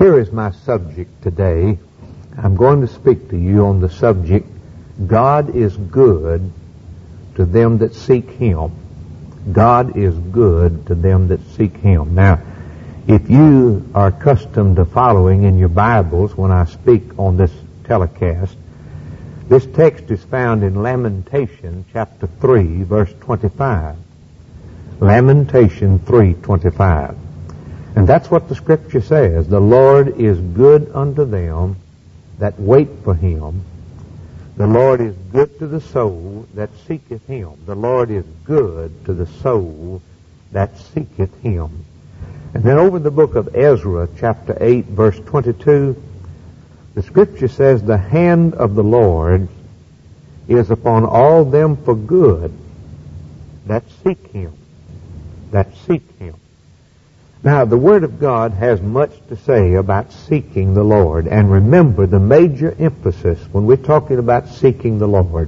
Here is my subject today. I'm going to speak to you on the subject, God is good to them that seek Him. God is good to them that seek Him. Now, if you are accustomed to following in your Bibles when I speak on this telecast, this text is found in Lamentation chapter 3, verse 25. Lamentation 3:25. And that's what the Scripture says. The Lord is good unto them that wait for Him. The Lord is good to the soul that seeketh Him. The Lord is good to the soul that seeketh Him. And then over in the book of Ezra, chapter 8, verse 22, the Scripture says, the hand of the Lord is upon all them for good that seek Him. That seek Him. Now, the Word of God has much to say about seeking the Lord. And remember, the major emphasis when we're talking about seeking the Lord,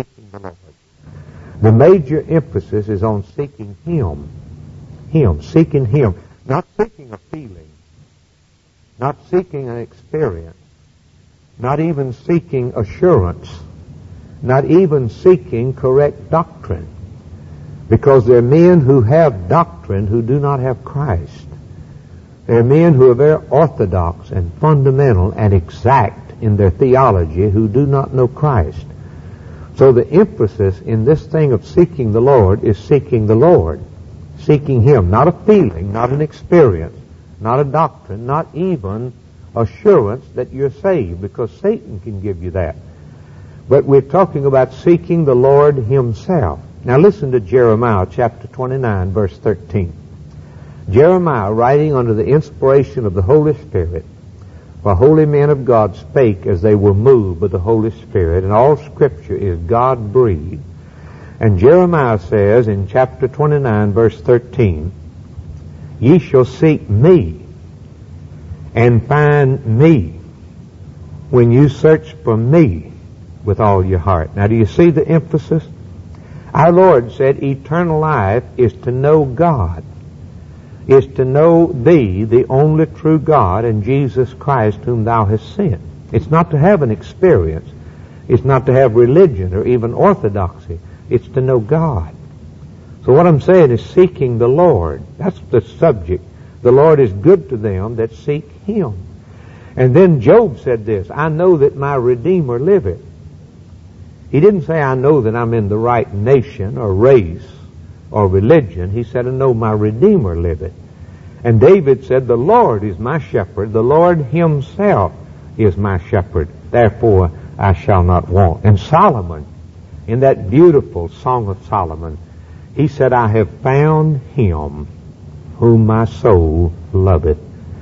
the major emphasis is on seeking Him. Seeking Him. Not seeking a feeling. Not seeking an experience. Not even seeking assurance. Not even seeking correct doctrine. Because there are men who have doctrine who do not have Christ. There are men who are very orthodox and fundamental and exact in their theology who do not know Christ. So the emphasis in this thing of seeking the Lord is seeking the Lord. Seeking Him. Not a feeling, not an experience, not a doctrine, not even assurance that you're saved, because Satan can give you that. But we're talking about seeking the Lord Himself. Now listen to Jeremiah chapter 29, verse 13. Jeremiah, writing under the inspiration of the Holy Spirit, for holy men of God spake as they were moved by the Holy Spirit, and all Scripture is God-breathed. And Jeremiah says in chapter 29, verse 13, ye shall seek me and find me when you search for me with all your heart. Now do you see the emphasis? Our Lord said eternal life is to know God, is to know Thee, the only true God, and Jesus Christ whom Thou hast sent. It's not to have an experience. It's not to have religion or even orthodoxy. It's to know God. So what I'm saying is seeking the Lord. That's the subject. The Lord is good to them that seek Him. And then Job said this, I know that my Redeemer liveth. He didn't say, I know that I'm in the right nation or race or religion. He said, I know my Redeemer liveth. And David said, the Lord is my shepherd. The Lord Himself is my shepherd. Therefore, I shall not want. And Solomon, in that beautiful Song of Solomon, he said, I have found Him whom my soul loveth.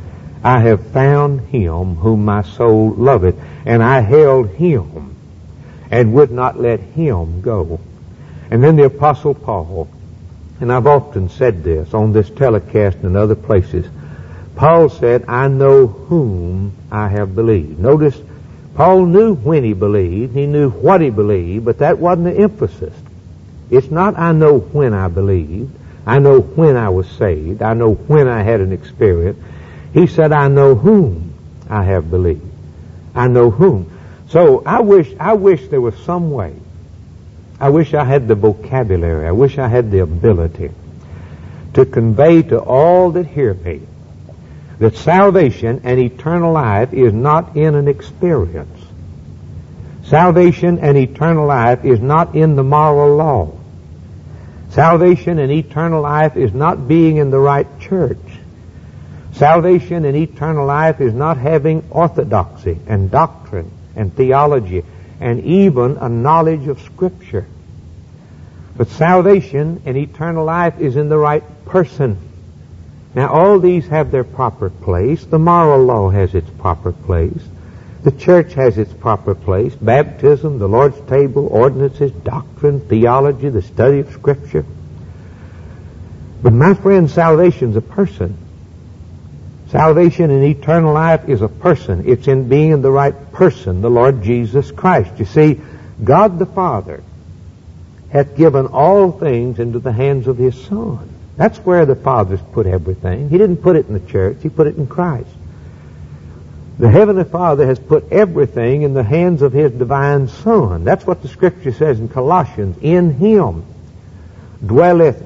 I have found Him whom my soul loveth. And I held Him and would not let Him go. And then the Apostle Paul, and I've often said this on this telecast and other places, Paul said, I know whom I have believed. Notice, Paul knew when he believed, he knew what he believed, but that wasn't the emphasis. It's not, I know when I believed, I know when I was saved, I know when I had an experience. He said, I know whom I have believed. I know whom. So I wish there was some way. I wish I had the vocabulary. I wish I had the ability to convey to all that hear me that salvation and eternal life is not in an experience. Salvation and eternal life is not in the moral law. Salvation and eternal life is not being in the right church. Salvation and eternal life is not having orthodoxy and doctrine and theology, and even a knowledge of Scripture. But salvation and eternal life is in the right person. Now, all these have their proper place. The moral law has its proper place. The church has its proper place. Baptism, the Lord's table, ordinances, doctrine, theology, the study of Scripture. But my friend, salvation's a person. Salvation and eternal life is a person. It's in being in the right person, the Lord Jesus Christ. You see, God the Father hath given all things into the hands of His Son. That's where the Father's put everything. He didn't put it in the church. He put it in Christ. The Heavenly Father has put everything in the hands of His divine Son. That's what the Scripture says in Colossians. In Him dwelleth,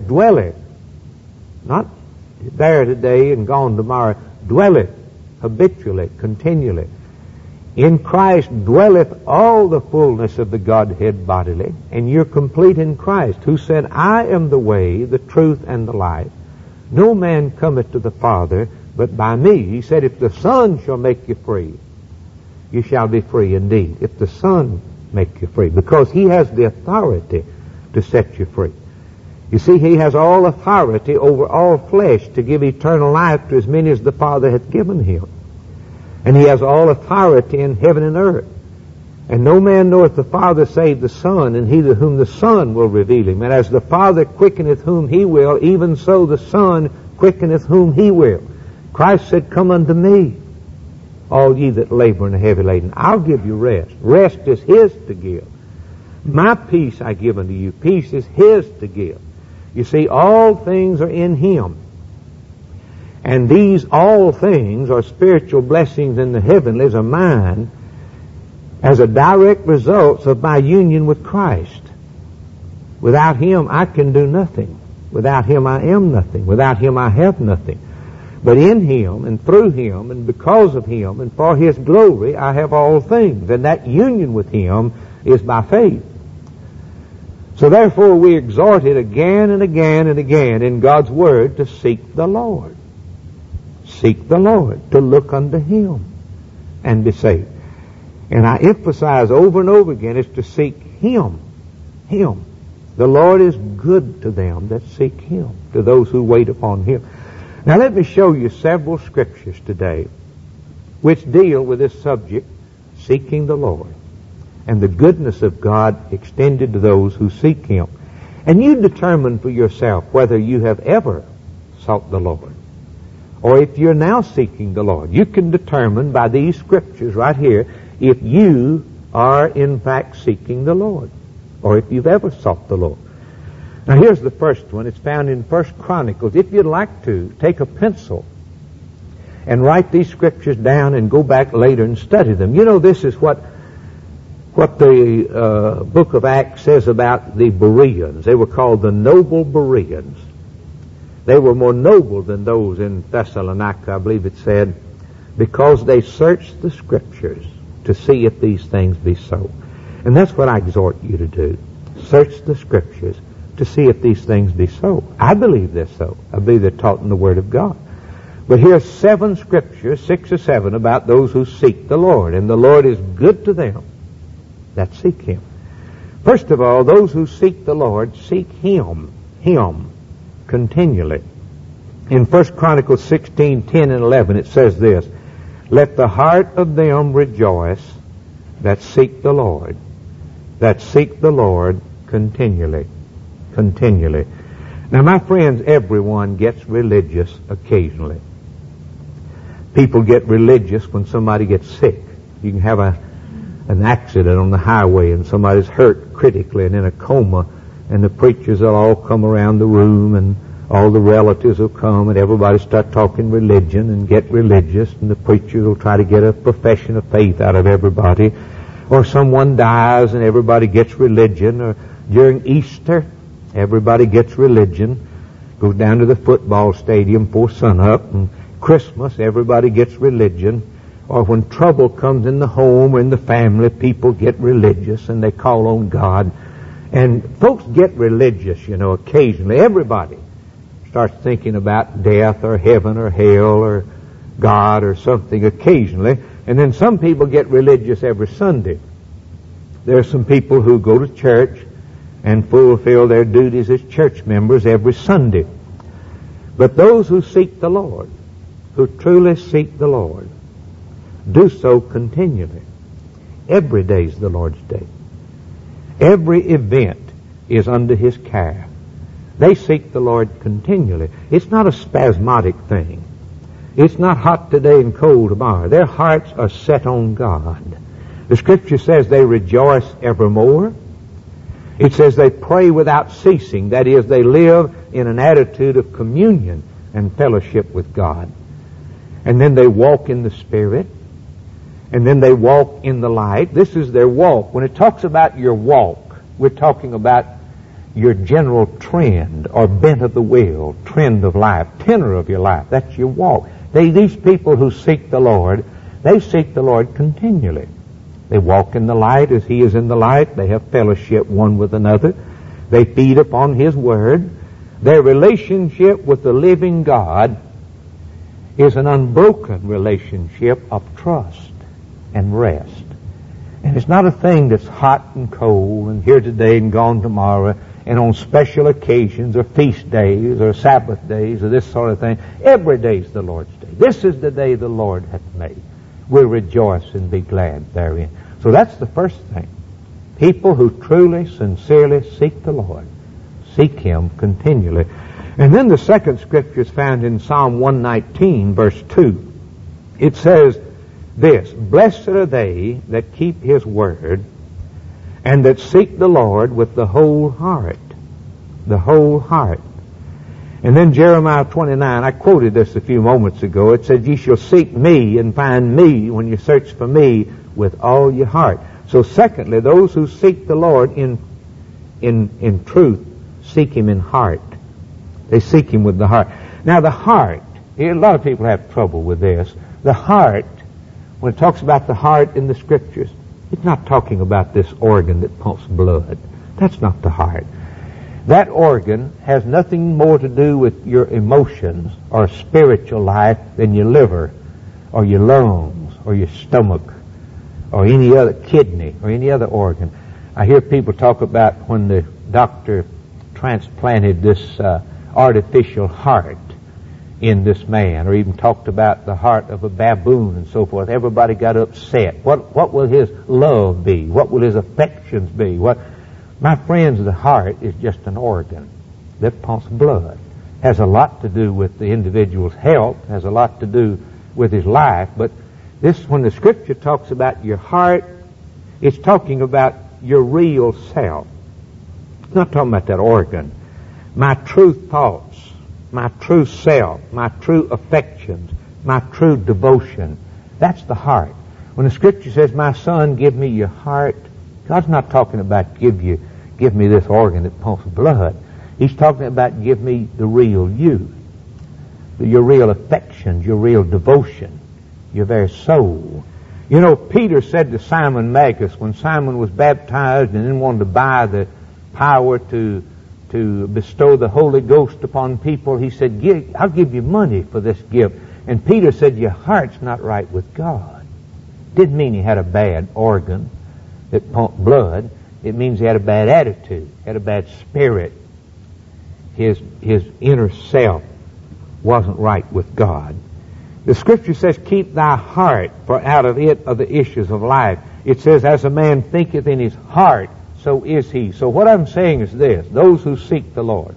not there today and gone tomorrow, dwelleth habitually, continually. In Christ dwelleth all the fullness of the Godhead bodily, and you're complete in Christ, who said, I am the way, the truth, and the life. No man cometh to the Father but by me. He said, if the Son shall make you free, you shall be free indeed. If the Son make you free, because He has the authority to set you free. You see, He has all authority over all flesh to give eternal life to as many as the Father hath given Him. And He has all authority in heaven and earth. And no man knoweth the Father save the Son, and he to whom the Son will reveal Him. And as the Father quickeneth whom He will, even so the Son quickeneth whom He will. Christ said, come unto me, all ye that labor and are heavy laden. I'll give you rest. Rest is His to give. My peace I give unto you. Peace is His to give. You see, all things are in Him. And these all things are spiritual blessings in the heavenlies are mine as a direct result of my union with Christ. Without Him, I can do nothing. Without Him, I am nothing. Without Him, I have nothing. But in Him, and through Him, and because of Him, and for His glory, I have all things. And that union with Him is by faith. So therefore, we exhorted again and again and again in God's Word to seek the Lord. Seek the Lord, to look unto Him and be saved. And I emphasize over and over again is to seek Him. Him. The Lord is good to them that seek Him, to those who wait upon Him. Now let me show you several scriptures today which deal with this subject, seeking the Lord, and the goodness of God extended to those who seek Him. And you determine for yourself whether you have ever sought the Lord, or if you're now seeking the Lord. You can determine by these scriptures right here if you are in fact seeking the Lord, or if you've ever sought the Lord. Now here's the first one. It's found in 1 Chronicles. If you'd like to, take a pencil and write these scriptures down and go back later and study them. You know, this is what the book of Acts says about the Bereans. They were called the noble Bereans. They were more noble than those in Thessalonica, I believe it said, because they searched the scriptures to see if these things be so. And that's what I exhort you to do. Search the scriptures to see if these things be so. I believe they're so. I believe they're taught in the Word of God. But here's 7 scriptures, 6 or 7, about those who seek the Lord. And the Lord is good to them that seek Him. First of all, those who seek the Lord seek Him continually. In 1 Chronicles 16, 10 and 11, it says this, let the heart of them rejoice that seek the Lord continually. Continually. Now, my friends, everyone gets religious occasionally. People get religious when somebody gets sick. You can have an accident on the highway and somebody's hurt critically and in a coma, and the preachers will all come around the room and all the relatives will come and everybody start talking religion and get religious, and the preachers will try to get a profession of faith out of everybody. Or someone dies and everybody gets religion. Or during Easter, everybody gets religion. Goes down to the football stadium for sunup. And Christmas, everybody gets religion. Or when trouble comes in the home or in the family, people get religious and they call on God. And folks get religious, you know, occasionally. Everybody starts thinking about death or heaven or hell or God or something occasionally. And then some people get religious every Sunday. There are some people who go to church and fulfill their duties as church members every Sunday. But those who seek the Lord, who truly seek the Lord, do so continually. Every day is the Lord's day. Every event is under His care. They seek the Lord continually. It's not a spasmodic thing. It's not hot today and cold tomorrow. Their hearts are set on God. The Scripture says they rejoice evermore. It says they pray without ceasing. That is, they live in an attitude of communion and fellowship with God. And then they walk in the Spirit. And then they walk in the light. This is their walk. When it talks about your walk, we're talking about your general trend or bent of the will, trend of life, tenor of your life. That's your walk. These people who seek the Lord, they seek the Lord continually. They walk in the light as He is in the light. They have fellowship one with another. They feed upon His Word. Their relationship with the living God is an unbroken relationship of trust and rest. And it's not a thing that's hot and cold and here today and gone tomorrow and on special occasions or feast days or Sabbath days or this sort of thing. Every day is the Lord's day. This is the day the Lord hath made. We'll rejoice and be glad therein. So that's the first thing. People who truly, sincerely seek the Lord, seek Him continually. And then the second scripture is found in Psalm 119, verse 2. It says this, "Blessed are they that keep His word, and that seek the Lord with the whole heart." The whole heart. And then Jeremiah 29, I quoted this a few moments ago. It said, "Ye shall seek me and find me when you search for me with all your heart." So secondly, those who seek the Lord in truth seek Him in heart. They seek Him with the heart. Now the heart, a lot of people have trouble with this. The heart, when it talks about the heart in the Scriptures, it's not talking about this organ that pumps blood. That's not the heart. That organ has nothing more to do with your emotions or spiritual life than your liver or your lungs or your stomach or any other kidney or any other organ. I hear people talk about when the doctor transplanted this artificial heart in this man, or even talked about the heart of a baboon and so forth. Everybody got upset. What will his love be? What will his affections be? My friends, the heart is just an organ that pumps blood. Has a lot to do with the individual's health, has a lot to do with his life, but when the Scripture talks about your heart, it's talking about your real self. It's not talking about that organ. My true thoughts, my true self, my true affections, my true devotion. That's the heart. When the Scripture says, "My son, give me your heart," God's not talking about give me this organ that pumps blood. He's talking about give me the real you, your real affections, your real devotion, your very soul. You know, Peter said to Simon Magus when Simon was baptized and then wanted to buy the power to bestow the Holy Ghost upon people, he said, "I'll give you money for this gift." And Peter said, "Your heart's not right with God." Didn't mean he had a bad organ that pumped blood. It means he had a bad attitude, had a bad spirit. His inner self wasn't right with God. The Scripture says, "Keep thy heart, for out of it are the issues of life." It says, "As a man thinketh in his heart, so is he." So what I'm saying is this: those who seek the Lord,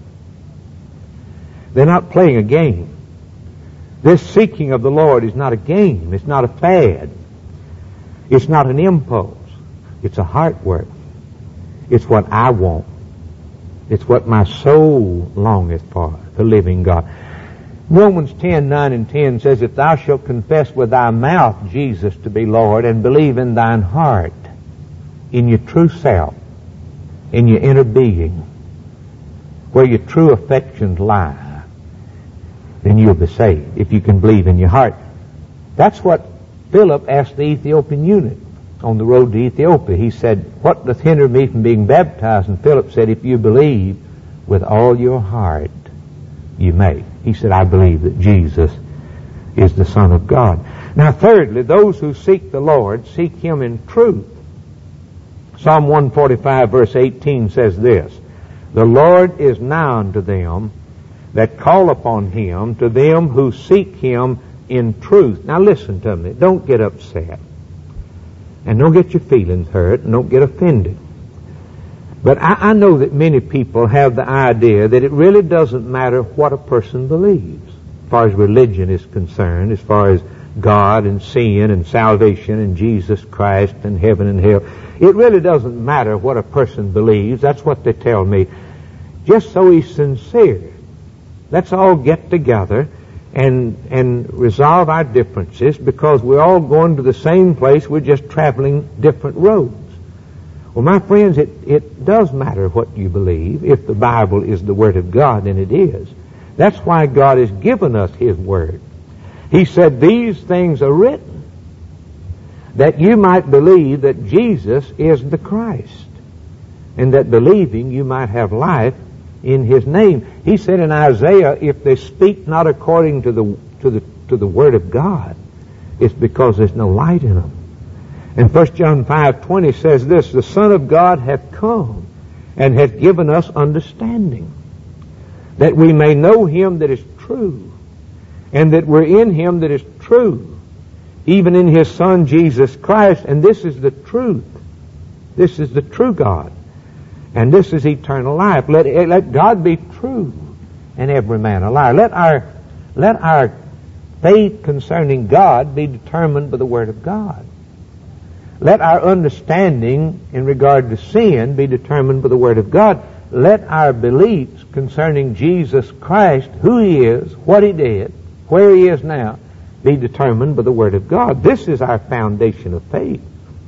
they're not playing a game. This seeking of the Lord is not a game. It's not a fad. It's not an impulse. It's a heart work. It's what I want. It's what my soul longeth for, the living God. Romans 10:9 and 10 says, "If thou shalt confess with thy mouth Jesus to be Lord, and believe in thine heart, in your true self, in your inner being, where your true affections lie, then you'll be saved, if you can believe in your heart." That's what Philip asked the Ethiopian eunuch on the road to Ethiopia. He said, "What doth hinder me from being baptized?" And Philip said, "If you believe with all your heart, you may." He said, "I believe that Jesus is the Son of God." Now thirdly, those who seek the Lord seek Him in truth. Psalm 145 verse 18 says this, "The Lord is nigh unto them that call upon Him, to them who seek Him in truth." Now listen to me. Don't get upset. And don't get your feelings hurt, and don't get offended. But I know that many people have the idea that it really doesn't matter what a person believes, as far as religion is concerned, as far as God and sin and salvation and Jesus Christ and heaven and hell. It really doesn't matter what a person believes. That's what they tell me. Just so he's sincere. Let's all get together and resolve our differences because we're all going to the same place. We're just traveling different roads. Well, my friends, it does matter what you believe. If the Bible is the Word of God, and it is. That's why God has given us His Word. He said, these things are written that you might believe that Jesus is the Christ, and that believing you might have life in His name. He said in Isaiah, if they speak not according to the Word of God, it's because there's no light in them. And 1 John 5:20 says this, the Son of God hath come and hath given us understanding, that we may know Him that is true, and that we're in Him that is true, even in His Son Jesus Christ. And this is the truth. This is the true God. And this is eternal life. Let God be true and every man a liar. Let our faith concerning God be determined by the Word of God. Let our understanding in regard to sin be determined by the Word of God. Let our beliefs concerning Jesus Christ, who He is, what He did, where He is now, be determined by the Word of God. This is our foundation of faith.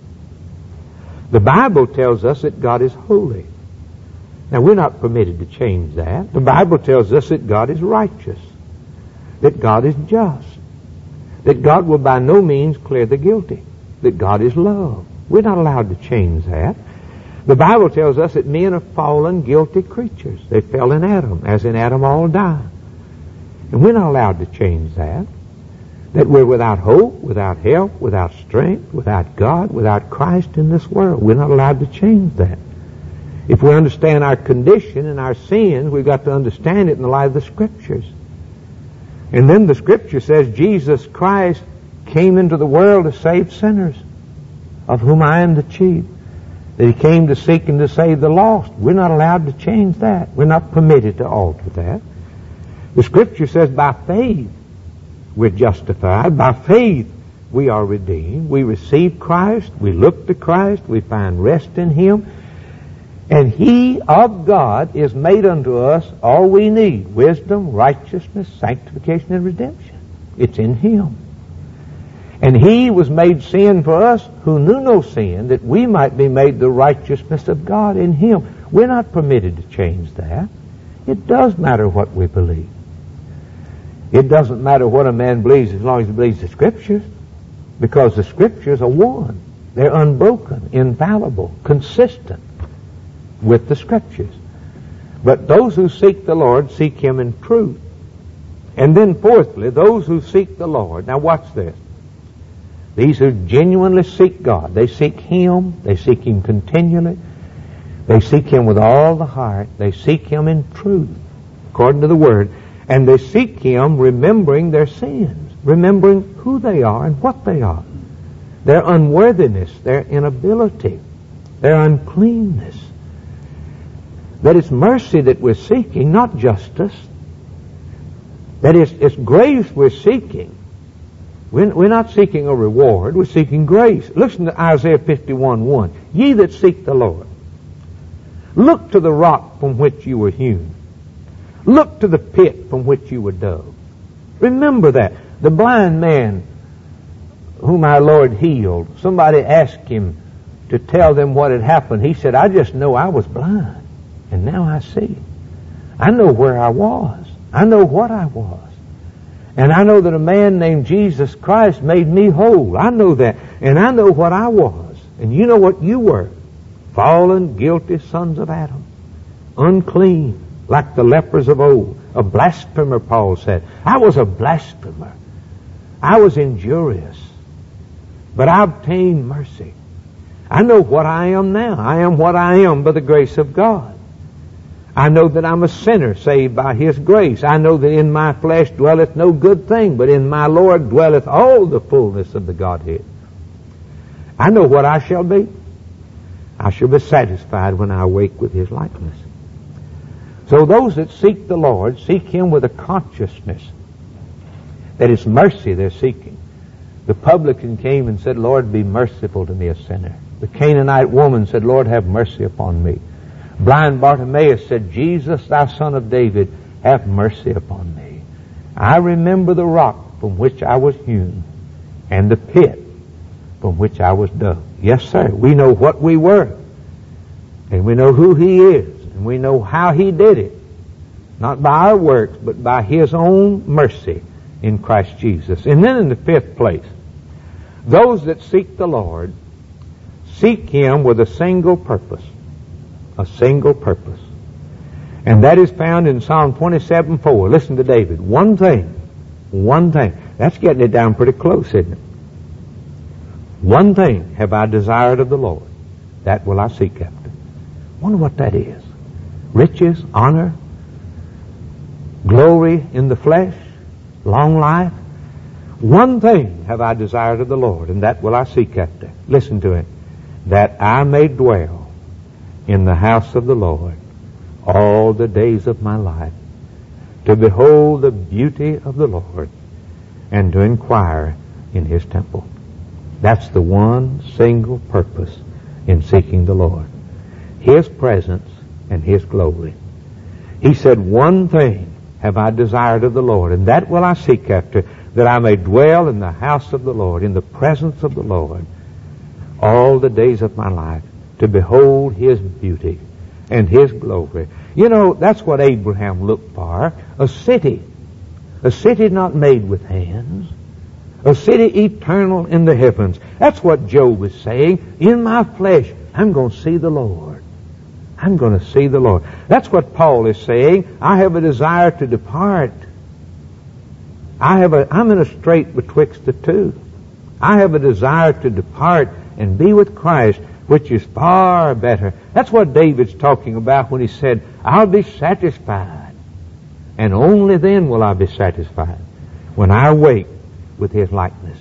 The Bible tells us that God is holy. Now, we're not permitted to change that. The Bible tells us that God is righteous, that God is just, that God will by no means clear the guilty, that God is love. We're not allowed to change that. The Bible tells us that men are fallen, guilty creatures. They fell in Adam, as in Adam all die. And we're not allowed to change that. That we're without hope, without help, without strength, without God, without Christ in this world. We're not allowed to change that. If we understand our condition and our sins, we've got to understand it in the light of the Scriptures. And then the Scripture says Jesus Christ came into the world to save sinners, of whom I am the chief. That He came to seek and to save the lost. We're not allowed to change that. We're not permitted to alter that. The Scripture says by faith we're justified. By faith we are redeemed. We receive Christ. We look to Christ. We find rest in Him. And He of God is made unto us all we need. Wisdom, righteousness, sanctification, and redemption. It's in Him. And He was made sin for us who knew no sin, that we might be made the righteousness of God in Him. We're not permitted to change that. It does matter what we believe. It doesn't matter what a man believes as long as he believes the Scriptures, because the Scriptures are one. They're unbroken, infallible, consistent with the Scriptures. But those who seek the Lord seek Him in truth. And then fourthly, those who seek the Lord. Now watch this. These who genuinely seek God, they seek Him, they seek Him continually, they seek Him with all the heart, they seek Him in truth, according to the Word, and they seek Him remembering their sins, remembering who they are and what they are, their unworthiness, their inability, their uncleanness. That it's mercy that we're seeking, not justice. That it's grace we're seeking. We're not seeking a reward, we're seeking grace. Listen to Isaiah 51:1. Ye that seek the Lord, look to the rock from which you were hewn. Look to the pit from which you were dug. Remember that. The blind man whom our Lord healed, somebody asked him to tell them what had happened. He said, I just know I was blind, and now I see. I know where I was. I know what I was. And I know that a man named Jesus Christ made me whole. I know that. And I know what I was. And you know what you were. Fallen, guilty sons of Adam. Unclean, like the lepers of old. A blasphemer, Paul said. I was a blasphemer. I was injurious. But I obtained mercy. I know what I am now. I am what I am by the grace of God. I know that I'm a sinner saved by His grace. I know that in my flesh dwelleth no good thing, but in my Lord dwelleth all the fullness of the Godhead. I know what I shall be. I shall be satisfied when I awake with His likeness. So those that seek the Lord seek Him with a consciousness that it's mercy they're seeking. The publican came and said, Lord, be merciful to me, a sinner. The Canaanite woman said, Lord, have mercy upon me. Blind Bartimaeus said, Jesus, thou son of David, have mercy upon me. I remember the rock from which I was hewn, and the pit from which I was dug. Yes, sir. We know what we were, and we know who He is, and we know how He did it. Not by our works, but by His own mercy in Christ Jesus. And then in the fifth place, those that seek the Lord seek Him with a single purpose. A single purpose. And that is found in Psalm 27:4. Listen to David. One thing. That's getting it down pretty close, isn't it? One thing have I desired of the Lord, that will I seek after. Wonder what that is. Riches, honor, glory in the flesh, long life. One thing have I desired of the Lord, and that will I seek after. Listen to it. That I may dwell in the house of the Lord all the days of my life, to behold the beauty of the Lord, and to inquire in His temple. That's the one single purpose in seeking the Lord. His presence and His glory. He said, one thing have I desired of the Lord, and that will I seek after, that I may dwell in the house of the Lord, in the presence of the Lord, all the days of my life, to behold His beauty and His glory. You know, that's what Abraham looked for. A city not made with hands. A city eternal in the heavens. That's what Job is saying. In my flesh, I'm going to see the Lord. I'm going to see the Lord. That's what Paul is saying. I have a desire to depart. I'm in a strait betwixt the two. I have a desire to depart and be with Christ, which is far better. That's what David's talking about when he said, I'll be satisfied. And only then will I be satisfied, when I awake with His likeness.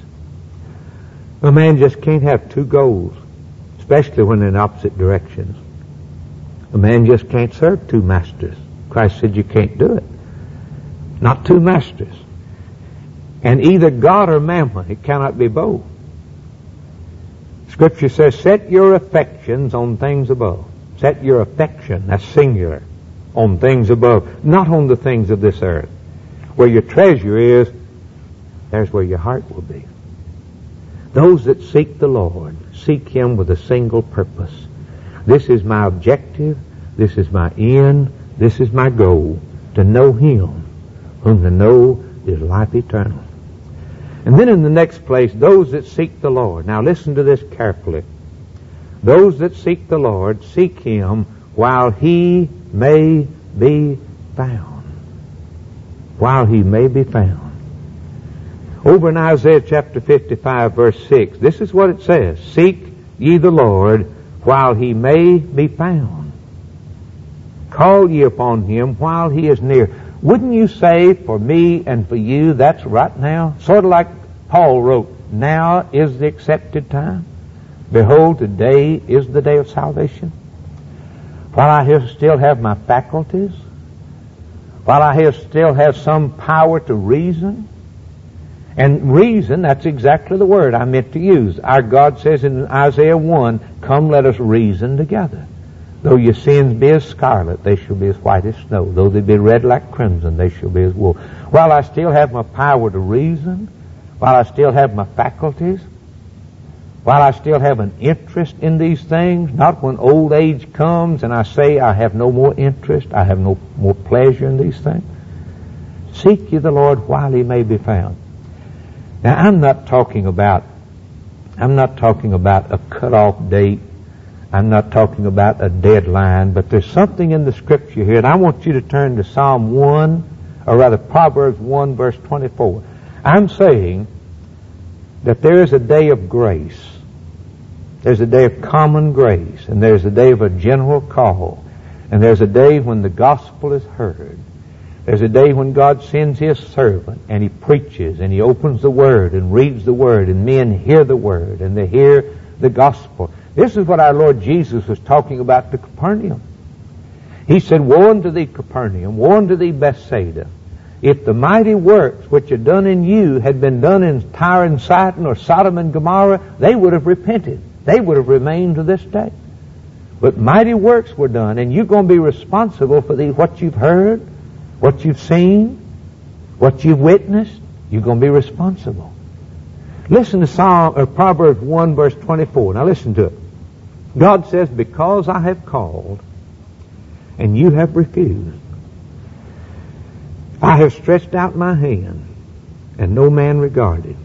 A man just can't have two goals, especially when they're in opposite directions. A man just can't serve two masters. Christ said you can't do it. Not two masters. And either God or mammon, it cannot be both. Scripture says, set your affections on things above. Set your affection, that's singular, on things above, not on the things of this earth. Where your treasure is, there's where your heart will be. Those that seek the Lord, seek Him with a single purpose. This is my objective, this is my end, this is my goal, to know Him, whom to know is life eternal. And then in the next place, those that seek the Lord. Now listen to this carefully. Those that seek the Lord seek Him while He may be found. While He may be found. Over in Isaiah chapter 55 verse 6, this is what it says. Seek ye the Lord while He may be found. Call ye upon Him while He is near. Wouldn't you say for me and for you, that's right now? Sort of like Paul wrote, now is the accepted time. Behold, today is the day of salvation. While I still have my faculties, while I still have some power to reason, and reason, that's exactly the word I meant to use. Our God says in Isaiah 1, come let us reason together. Though your sins be as scarlet, they shall be as white as snow. Though they be red like crimson, they shall be as wool. While I still have my power to reason, while I still have my faculties, while I still have an interest in these things, not when old age comes and I say I have no more interest, I have no more pleasure in these things. Seek ye the Lord while He may be found. Now I'm not talking about a cut-off date. I'm not talking about a deadline, but there's something in the Scripture here, and I want you to turn to Psalm 1, or rather Proverbs 1, verse 24. I'm saying that there is a day of grace. There's a day of common grace, and there's a day of a general call, and there's a day when the gospel is heard. There's a day when God sends His servant, and He preaches, and He opens the Word, and reads the Word, and men hear the Word, and they hear the gospel. This is what our Lord Jesus was talking about to Capernaum. He said, woe unto thee, Capernaum, woe unto thee, Bethsaida. If the mighty works which are done in you had been done in Tyre and Sidon or Sodom and Gomorrah, they would have repented. They would have remained to this day. But mighty works were done, and you're going to be responsible for what you've heard, what you've seen. What you've witnessed, you're going to be responsible. Listen to Proverbs 1 verse 24. Now listen to it. God says, because I have called and you have refused, I have stretched out my hand and no man regarded.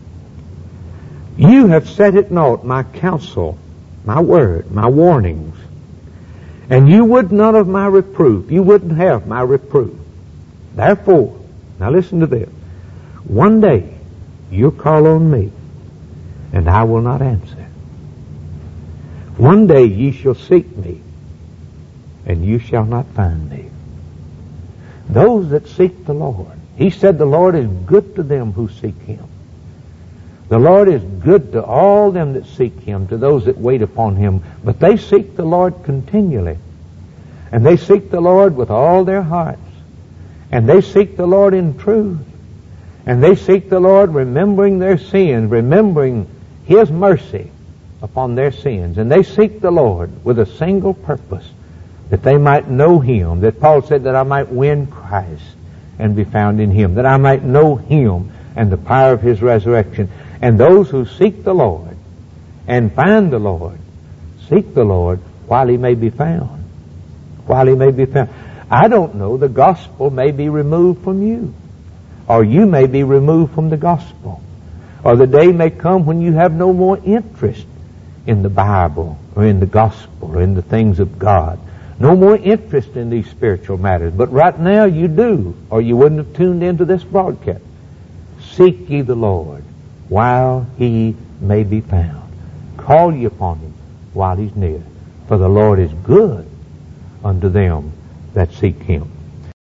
You have set at naught my counsel, my word, my warnings, and you would none of my reproof. You wouldn't have my reproof. Therefore, now listen to this. One day you'll call on me, and I will not answer. One day ye shall seek me, and you shall not find me. Those that seek the Lord. He said the Lord is good to them who seek Him. The Lord is good to all them that seek Him, to those that wait upon Him. But they seek the Lord continually. And they seek the Lord with all their hearts. And they seek the Lord in truth. And they seek the Lord remembering their sins, remembering His mercy upon their sins. And they seek the Lord with a single purpose, that they might know Him. That Paul said, that I might win Christ and be found in Him, that I might know Him and the power of His resurrection. And those who seek the Lord and find the Lord, seek the Lord while He may be found. While He may be found. I don't know, the gospel may be removed from you. Or you may be removed from the gospel. Or the day may come when you have no more interest in the Bible or in the gospel or in the things of God. No more interest in these spiritual matters. But right now you do, or you wouldn't have tuned into this broadcast. Seek ye the Lord while He may be found. Call ye upon Him while He's near. For the Lord is good unto them that seek Him.